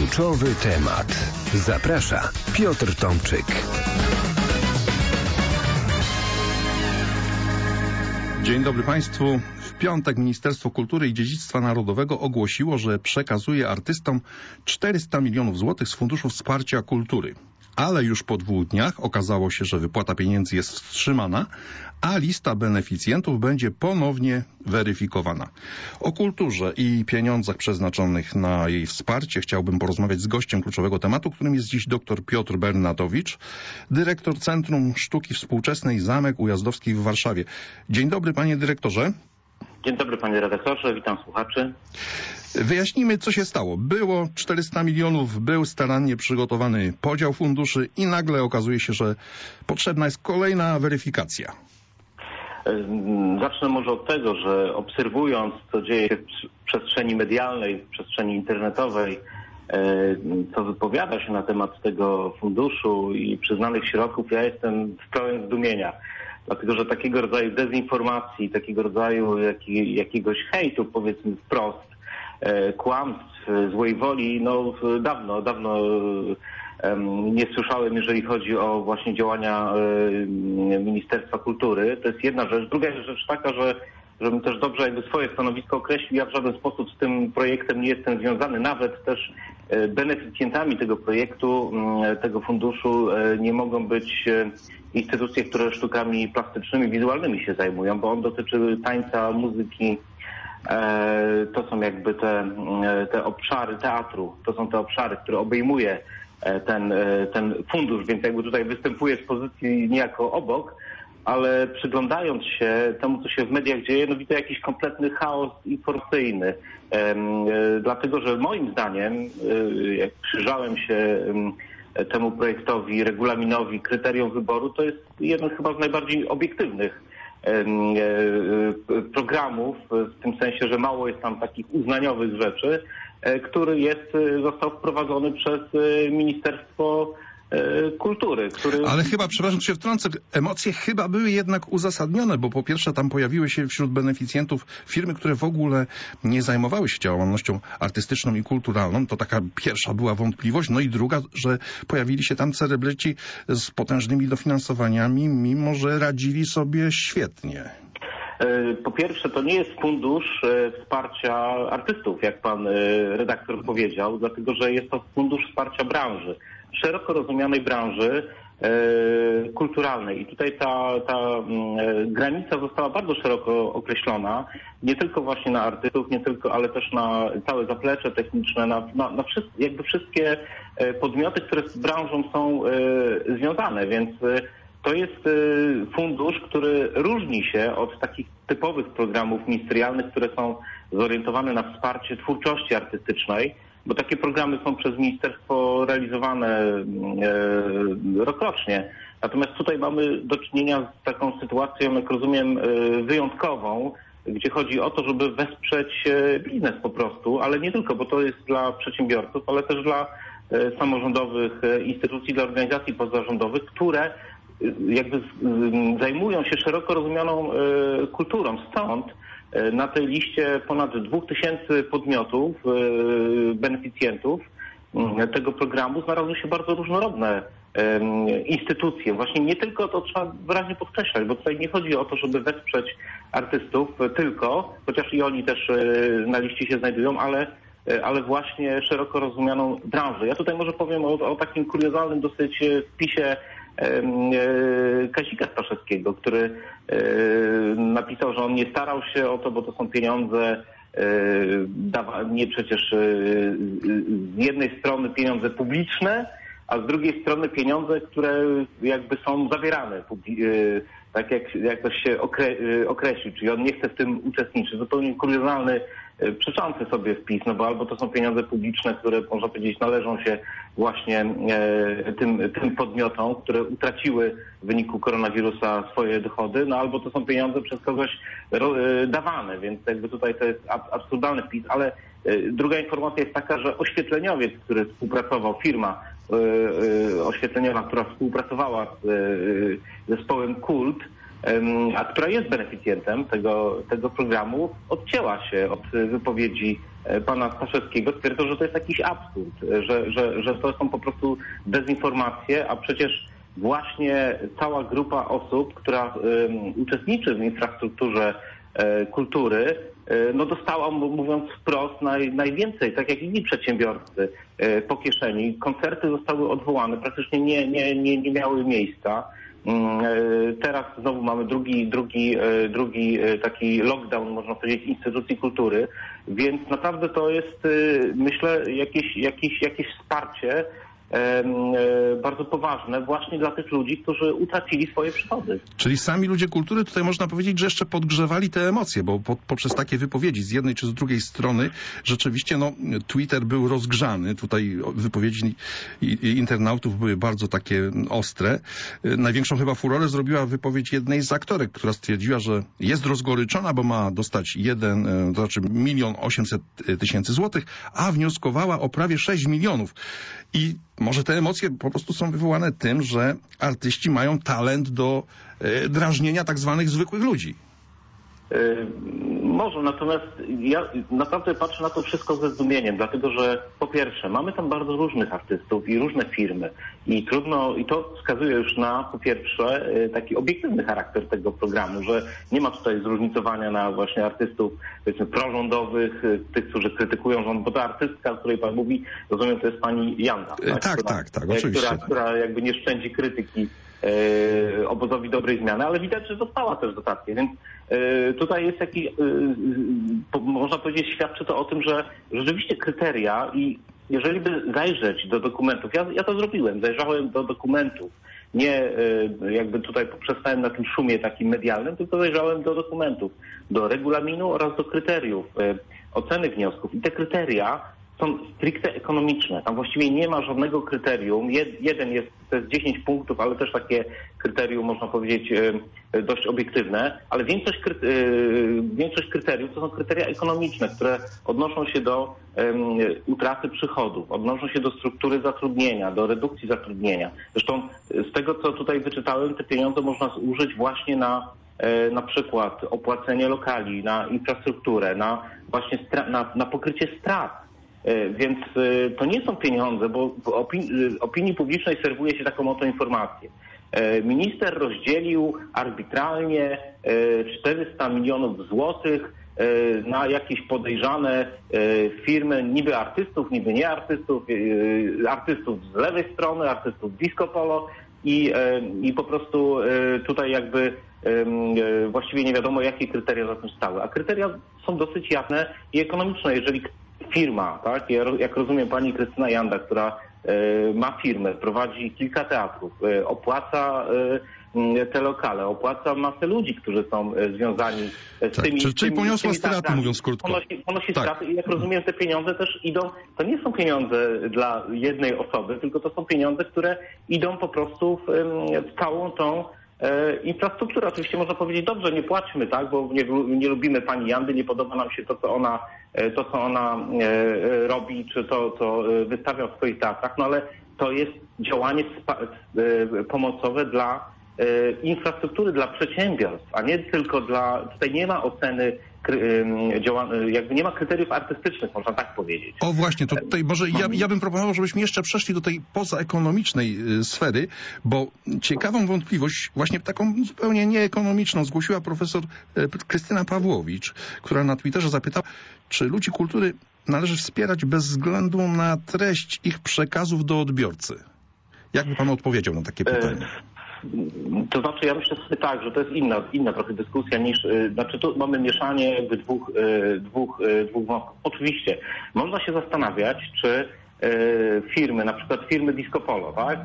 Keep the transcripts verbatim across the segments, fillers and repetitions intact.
Kluczowy temat. Zaprasza Piotr Tomczyk. Dzień dobry Państwu. W piątek Ministerstwo Kultury i Dziedzictwa Narodowego ogłosiło, że przekazuje artystom czterysta milionów złotych z Funduszu Wsparcia Kultury. Ale już po dwóch dniach okazało się, że wypłata pieniędzy jest wstrzymana, a lista beneficjentów będzie ponownie weryfikowana. O kulturze i pieniądzach przeznaczonych na jej wsparcie chciałbym porozmawiać z gościem kluczowego tematu, którym jest dziś dr Piotr Bernatowicz, dyrektor Centrum Sztuki Współczesnej Zamek Ujazdowski w Warszawie. Dzień dobry, panie dyrektorze. Dzień dobry, panie redaktorze, witam słuchaczy. Wyjaśnijmy, co się stało. Było czterysta milionów, był starannie przygotowany podział funduszy i nagle okazuje się, że potrzebna jest kolejna weryfikacja. Zacznę może od tego, że obserwując, co dzieje się w przestrzeni medialnej, w przestrzeni internetowej, co wypowiada się na temat tego funduszu i przyznanych środków, ja jestem w pełen zdumienia. Dlatego, że takiego rodzaju dezinformacji, takiego rodzaju jak, jakiegoś hejtu, powiedzmy wprost, kłamstw, złej woli, no dawno, dawno nie słyszałem, jeżeli chodzi o właśnie działania Ministerstwa Kultury. To jest jedna rzecz. Druga rzecz taka, że żebym też dobrze jakby swoje stanowisko określił, ja w żaden sposób z tym projektem nie jestem związany. Nawet też beneficjentami tego projektu, tego funduszu nie mogą być instytucje, które sztukami plastycznymi, wizualnymi się zajmują, bo on dotyczy tańca, muzyki. To są jakby te, te obszary teatru, to są te obszary, które obejmuje ten, ten fundusz, więc jakby tutaj występuje z pozycji niejako obok, ale przyglądając się temu, co się w mediach dzieje, no widzę jakiś kompletny chaos informacyjny. Dlatego, że moim zdaniem, jak przyjrzałem się temu projektowi, regulaminowi, kryterium wyboru, to jest jeden chyba z najbardziej obiektywnych programów, w tym sensie, że mało jest tam takich uznaniowych rzeczy, który jest, został wprowadzony przez Ministerstwo Kultury. Który... Ale chyba, przepraszam, się wtrącę, emocje chyba były jednak uzasadnione, bo po pierwsze tam pojawiły się wśród beneficjentów firmy, które w ogóle nie zajmowały się działalnością artystyczną i kulturalną. To taka pierwsza była wątpliwość. No i druga, że pojawili się tam celebryci z potężnymi dofinansowaniami, mimo że radzili sobie świetnie. Po pierwsze, to nie jest fundusz wsparcia artystów, jak pan redaktor powiedział, dlatego że jest to fundusz wsparcia branży, szeroko rozumianej branży kulturalnej. I tutaj ta, ta granica została bardzo szeroko określona, nie tylko właśnie na artystów, nie tylko, ale też na całe zaplecze techniczne, na, na, na wszystkie, jakby wszystkie podmioty, które z branżą są związane, więc to jest fundusz, który różni się od takich typowych programów ministerialnych, które są zorientowane na wsparcie twórczości artystycznej, bo takie programy są przez ministerstwo realizowane rokrocznie. Natomiast tutaj mamy do czynienia z taką sytuacją, jak rozumiem, wyjątkową, gdzie chodzi o to, żeby wesprzeć biznes po prostu, ale nie tylko, bo to jest dla przedsiębiorców, ale też dla samorządowych instytucji, dla organizacji pozarządowych, które jakby zajmują się szeroko rozumianą kulturą. Stąd na tej liście ponad dwóch tysięcy podmiotów, beneficjentów tego programu znalazły się bardzo różnorodne instytucje. Właśnie nie tylko, to trzeba wyraźnie podkreślać, bo tutaj nie chodzi o to, żeby wesprzeć artystów tylko, chociaż i oni też na liście się znajdują, ale ale właśnie szeroko rozumianą branżę. Ja tutaj może powiem o, o takim kuriozalnym dosyć wpisie Kazika Staszewskiego, który napisał, że on nie starał się o to, bo to są pieniądze, nie przecież z jednej strony pieniądze publiczne, a z drugiej strony pieniądze, które jakby są zawierane, tak jak, jak to się okre, określił, czyli on nie chce w tym uczestniczyć. Zupełnie kuriozalny, przeczący sobie wpis, no bo albo to są pieniądze publiczne, które można powiedzieć należą się właśnie e, tym, tym podmiotom, które utraciły w wyniku koronawirusa swoje dochody, no albo to są pieniądze przez kogoś ro, e, dawane, więc jakby tutaj to jest ab, absurdalny wpis, ale e, druga informacja jest taka, że oświetleniowiec, który współpracował, firma e, e, oświetleniowa, która współpracowała z e, zespołem Kult, a która jest beneficjentem tego, tego programu, odcięła się od wypowiedzi pana Staszewskiego. Stwierdzał, że to jest jakiś absurd, że, że, że to są po prostu dezinformacje, a przecież właśnie cała grupa osób, która um, uczestniczy w infrastrukturze e, kultury, e, no dostała, mówiąc wprost, naj, najwięcej, tak jak inni przedsiębiorcy, e, po kieszeni. Koncerty zostały odwołane, praktycznie nie, nie, nie, nie miały miejsca. Teraz znowu mamy drugi, drugi, drugi taki lockdown, można powiedzieć, instytucji kultury, więc naprawdę to jest, myślę, jakieś, jakieś, jakieś wsparcie bardzo poważne właśnie dla tych ludzi, którzy utracili swoje przychody. Czyli sami ludzie kultury tutaj można powiedzieć, że jeszcze podgrzewali te emocje, bo po, poprzez takie wypowiedzi z jednej czy z drugiej strony rzeczywiście no, Twitter był rozgrzany. Tutaj wypowiedzi internautów były bardzo takie ostre. Największą chyba furorę zrobiła wypowiedź jednej z aktorek, która stwierdziła, że jest rozgoryczona, bo ma dostać jeden, to znaczy milion osiemset tysięcy złotych, a wnioskowała o prawie sześć milionów. I może te emocje po prostu są wywołane tym, że artyści mają talent do e, drażnienia tak zwanych zwykłych ludzi. Yy, może, natomiast ja naprawdę patrzę na to wszystko ze zdumieniem, dlatego że po pierwsze mamy tam bardzo różnych artystów i różne firmy i trudno, i to wskazuje już na po pierwsze yy, taki obiektywny charakter tego programu, że nie ma tutaj zróżnicowania na właśnie artystów powiedzmy prorządowych, yy, tych, którzy krytykują rząd, bo ta artystka, o której pan mówi, rozumiem, to jest pani Janda. Tak, tak, która, tak, tak, oczywiście. Która, która jakby nie szczędzi krytyki Yy, obozowi dobrej zmiany, ale widać, że dostała też dotację, więc yy, tutaj jest jakiś, yy, po, można powiedzieć, świadczy to o tym, że rzeczywiście kryteria i jeżeli by zajrzeć do dokumentów, ja, ja to zrobiłem, zajrzałem do dokumentów, nie yy, jakby tutaj poprzestałem na tym szumie takim medialnym, tylko zajrzałem do dokumentów, do regulaminu oraz do kryteriów yy, oceny wniosków i te kryteria są stricte ekonomiczne. Tam właściwie nie ma żadnego kryterium. Jed, jeden jest, to jest dziesięć punktów, ale też takie kryterium, można powiedzieć, dość obiektywne, ale większość, kry, większość kryteriów to są kryteria ekonomiczne, które odnoszą się do um, utraty przychodów, odnoszą się do struktury zatrudnienia, do redukcji zatrudnienia. Zresztą z tego, co tutaj wyczytałem, te pieniądze można zużyć właśnie na na przykład opłacenie lokali, na infrastrukturę, na właśnie stra- na, na pokrycie strat. Więc to nie są pieniądze, bo w opinii, opinii publicznej serwuje się taką oto informację. Minister rozdzielił arbitralnie czterysta milionów złotych na jakieś podejrzane firmy, niby artystów, niby nie artystów, artystów z lewej strony, artystów disco polo i, i po prostu tutaj jakby właściwie nie wiadomo, jakie kryteria za tym stały. A kryteria są dosyć jasne i ekonomiczne. Jeżeli firma, tak, jak rozumiem pani Krystyna Janda, która y, ma firmę, prowadzi kilka teatrów, y, opłaca y, te lokale, opłaca masę ludzi, którzy są y, związani z tak, tymi... Czyli, czyli poniosła straty, mówiąc krótko. Ponosi, ponosi tak. straty i jak rozumiem, te pieniądze też idą, to nie są pieniądze dla jednej osoby, tylko to są pieniądze, które idą po prostu w, w całą tą infrastruktura. Oczywiście można powiedzieć, dobrze, nie płaćmy, tak, bo nie, nie lubimy pani Jandy, nie podoba nam się to, co ona, to, co ona e, robi, czy to, co wystawia w swoich teatrach, no ale to jest działanie spa, e, pomocowe dla e, infrastruktury, dla przedsiębiorstw, a nie tylko dla, tutaj nie ma oceny jakby nie ma kryteriów artystycznych, można tak powiedzieć. O właśnie, to tutaj może ja, ja bym proponował, żebyśmy jeszcze przeszli do tej pozaekonomicznej sfery, bo ciekawą wątpliwość, właśnie taką zupełnie nieekonomiczną, zgłosiła profesor Krystyna Pawłowicz, która na Twitterze zapytała, czy ludzi kultury należy wspierać bez względu na treść ich przekazów do odbiorcy. Jak by pan odpowiedział na takie pytanie? To znaczy, ja myślę sobie tak, że to jest inna, inna trochę dyskusja niż, znaczy tu mamy mieszanie jakby dwóch, dwóch, dwóch wątków. Oczywiście, można się zastanawiać, czy firmy, na przykład firmy Disco Polo, tak,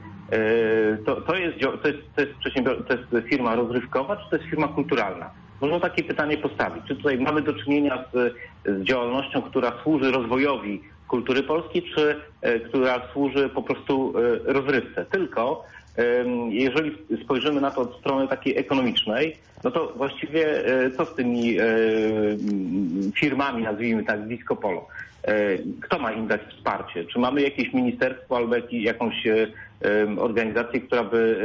to, to, jest, to, jest, to, jest przedsiębior- to jest firma rozrywkowa, czy to jest firma kulturalna? Można takie pytanie postawić. Czy tutaj mamy do czynienia z, z działalnością, która służy rozwojowi kultury polskiej, czy która służy po prostu rozrywce? Tylko jeżeli spojrzymy na to od strony takiej ekonomicznej, no to właściwie co z tymi firmami, nazwijmy tak, Disco Polo? Kto ma im dać wsparcie? Czy mamy jakieś ministerstwo albo jakąś organizację, która by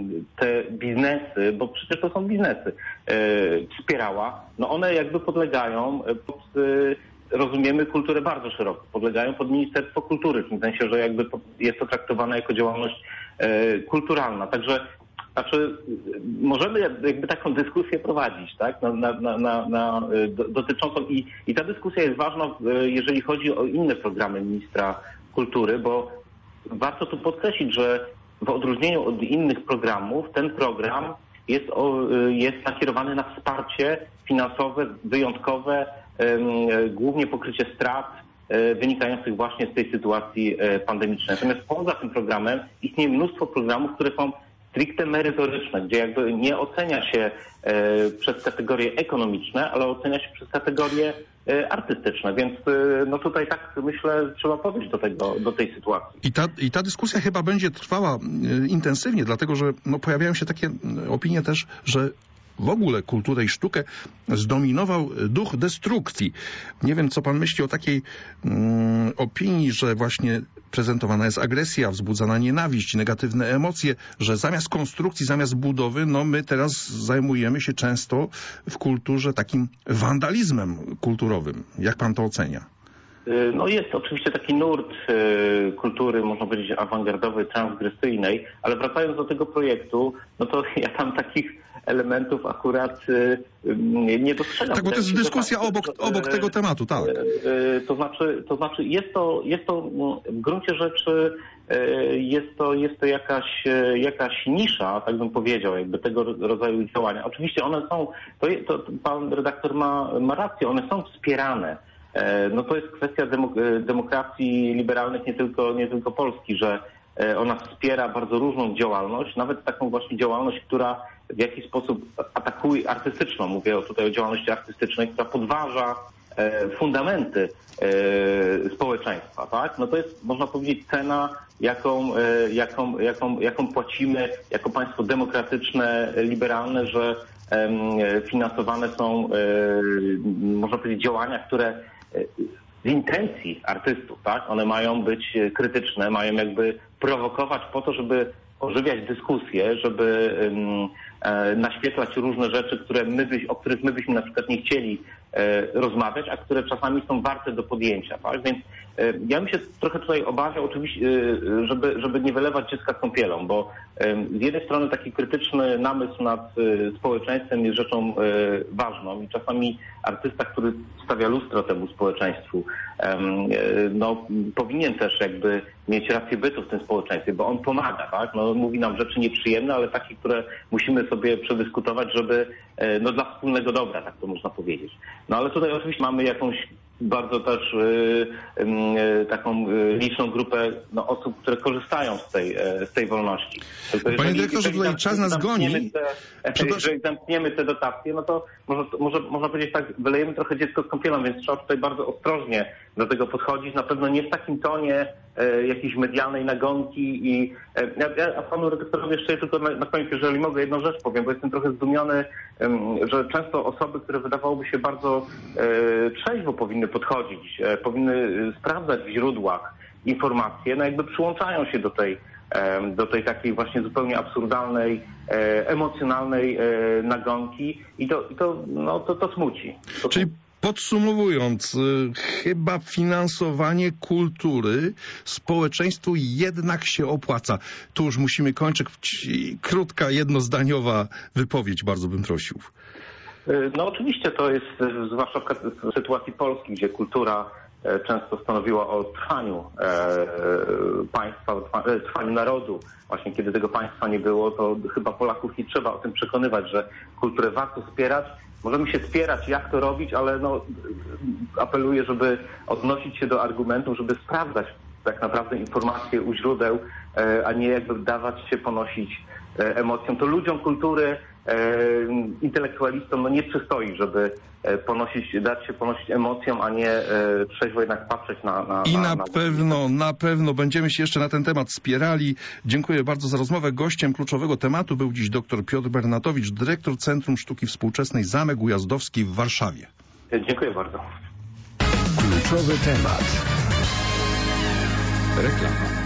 te biznesy, bo przecież to są biznesy, wspierała. No one jakby podlegają pod, rozumiemy kulturę bardzo szeroko, podlegają pod Ministerstwo Kultury, w tym sensie, że jakby jest to traktowane jako działalność kulturalna. Także Znaczy, możemy jakby taką dyskusję prowadzić, tak, na, na, na, na, na, dotyczącą i, i ta dyskusja jest ważna, jeżeli chodzi o inne programy ministra kultury, bo warto tu podkreślić, że w odróżnieniu od innych programów ten program jest, jest nakierowany na wsparcie finansowe, wyjątkowe, głównie pokrycie strat wynikających właśnie z tej sytuacji pandemicznej. Natomiast poza tym programem istnieje mnóstwo programów, które są stricte merytoryczne, gdzie jakby nie ocenia się e, przez kategorie ekonomiczne, ale ocenia się przez kategorie e, artystyczne, więc e, no tutaj tak myślę trzeba podejść do tego, do tej sytuacji. I ta, i ta dyskusja chyba będzie trwała e, intensywnie, dlatego że no, pojawiają się takie opinie też, że w ogóle kulturę i sztukę zdominował duch destrukcji. Nie wiem, co pan myśli o takiej mm, opinii, że właśnie prezentowana jest agresja, wzbudzana nienawiść, negatywne emocje, że zamiast konstrukcji, zamiast budowy, no my teraz zajmujemy się często w kulturze takim wandalizmem kulturowym. Jak pan to ocenia? No jest oczywiście taki nurt y, kultury, można powiedzieć, awangardowej, transgresyjnej, ale wracając do tego projektu, no to ja tam takich elementów akurat y, nie, nie dostrzegam. Tak, bo to jest dyskusja to, obok, to, obok tego tematu, tak. Y, y, to znaczy, to znaczy jest to, jest to w gruncie rzeczy y, jest to, jest to jakaś, jakaś nisza, tak bym powiedział, jakby tego rodzaju działania. Oczywiście one są, to, to pan redaktor ma, ma rację, one są wspierane. No to jest kwestia demok- demokracji liberalnych, nie tylko, nie tylko Polski, że ona wspiera bardzo różną działalność, nawet taką właśnie działalność, która w jakiś sposób atakuje artystyczną, mówię tutaj o działalności artystycznej, która podważa fundamenty społeczeństwa, tak? No to jest, można powiedzieć, cena, jaką, jaką, jaką, jaką płacimy jako państwo demokratyczne, liberalne, że finansowane są, można powiedzieć, działania, które z intencji artystów, tak? One mają być krytyczne, mają jakby prowokować po to, żeby ożywiać dyskusję, żeby um, e, naświetlać różne rzeczy, które my byś, o których my byśmy na przykład nie chcieli e, rozmawiać, a które czasami są warte do podjęcia, tak? Więc e, ja bym się trochę tutaj obawiał oczywiście, e, żeby, żeby nie wylewać dziecka z kąpielą, bo e, z jednej strony taki krytyczny namysł nad e, społeczeństwem jest rzeczą e, ważną i czasami artysta, który stawia lustro temu społeczeństwu, e, no powinien też jakby mieć rację bytu w tym społeczeństwie, bo on pomaga, tak? No, mówi nam rzeczy nieprzyjemne, ale takie, które musimy sobie przedyskutować, żeby, no dla wspólnego dobra, tak to można powiedzieć. No ale tutaj oczywiście mamy jakąś bardzo też y, y, taką y, liczną grupę no, osób, które korzystają z tej, z tej wolności. Tylko Panie jeżeli, dyrektorze, jeżeli tutaj czas nas goni. Te, jeżeli zamkniemy te dotacje, no to może, może, można powiedzieć tak, wylejemy trochę dziecko z kąpielą, więc trzeba tutaj bardzo ostrożnie do tego podchodzić. Na pewno nie w takim tonie e, jakiejś medialnej nagonki i e, ja, ja panu redaktorowi jeszcze tylko na, na koniec, jeżeli mogę, jedną rzecz powiem, bo jestem trochę zdumiony, e, że często osoby, które wydawałoby się bardzo e, trzeźwo powinny podchodzić, e, powinny sprawdzać w źródłach informacje, no jakby przyłączają się do tej do tej takiej właśnie zupełnie absurdalnej, emocjonalnej nagonki i to, i to, no, to, to smuci. To Czyli podsumowując, chyba finansowanie kultury społeczeństwu jednak się opłaca. Tu już musimy kończyć. Krótka, jednozdaniowa wypowiedź, bardzo bym prosił. No oczywiście to jest, zwłaszcza w sytuacji Polski, gdzie kultura często stanowiła o trwaniu e, państwa, o trwaniu narodu. Właśnie kiedy tego państwa nie było, to chyba Polaków nie trzeba o tym przekonywać, że kulturę warto wspierać. Możemy się spierać, jak to robić, ale no, apeluję, żeby odnosić się do argumentów, żeby sprawdzać tak naprawdę informacje u źródeł, e, a nie jakby dawać się ponosić e, emocjom. To ludziom kultury, e, intelektualistom no nie przystoi, żeby ponosić, dać się ponosić emocjom, a nie e, trzeźwo jednak patrzeć na... na I na, na, na pewno, na pewno będziemy się jeszcze na ten temat spierali. Dziękuję bardzo za rozmowę. Gościem kluczowego tematu był dziś dr Piotr Bernatowicz, dyrektor Centrum Sztuki Współczesnej Zamek Ujazdowski w Warszawie. Dziękuję bardzo. Kluczowy temat. Reklama.